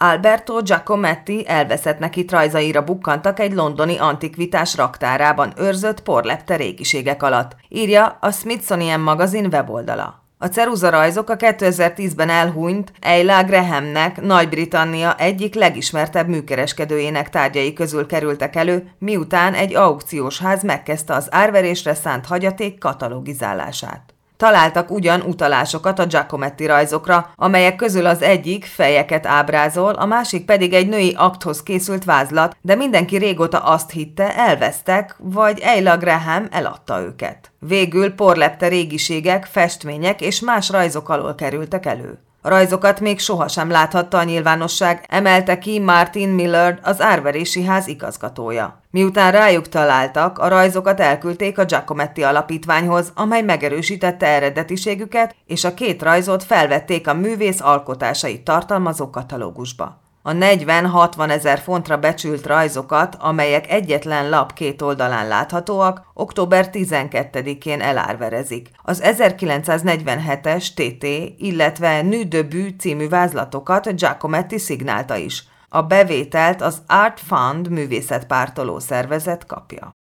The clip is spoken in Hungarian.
Alberto Giacometti elveszett itt rajzaira bukkantak egy londoni antikvitás raktárában őrzött porlepte régiségek alatt, írja a Smithsonian magazin weboldala. A ceruzarajzok a 2010-ben elhunyt Ella Grahamnek, Nagy-Britannia egyik legismertebb műkereskedőjének tárgyai közül kerültek elő, miután egy aukciós ház megkezdte az árverésre szánt hagyaték katalogizálását. Találtak ugyan utalásokat a Giacometti rajzokra, amelyek közül az egyik fejeket ábrázol, a másik pedig egy női akthoz készült vázlat, de mindenki régóta azt hitte, elvesztek, vagy Ella Graham eladta őket. Végül porlepte régiségek, festmények és más rajzok alól kerültek elő. A rajzokat még sohasem láthatta a nyilvánosság, emelte ki Martin Millard, az árverési ház igazgatója. Miután rájuk találtak, a rajzokat elküldték a Giacometti alapítványhoz, amely megerősítette eredetiségüket, és a két rajzot felvették a művész alkotásait tartalmazó katalógusba. A 40-60 ezer fontra becsült rajzokat, amelyek egyetlen lap két oldalán láthatóak, október 12-én elárverezik. Az 1947-es TT, illetve Nuit de But című vázlatokat Giacometti szignálta is. A bevételt az Art Fund művészetpártoló szervezet kapja.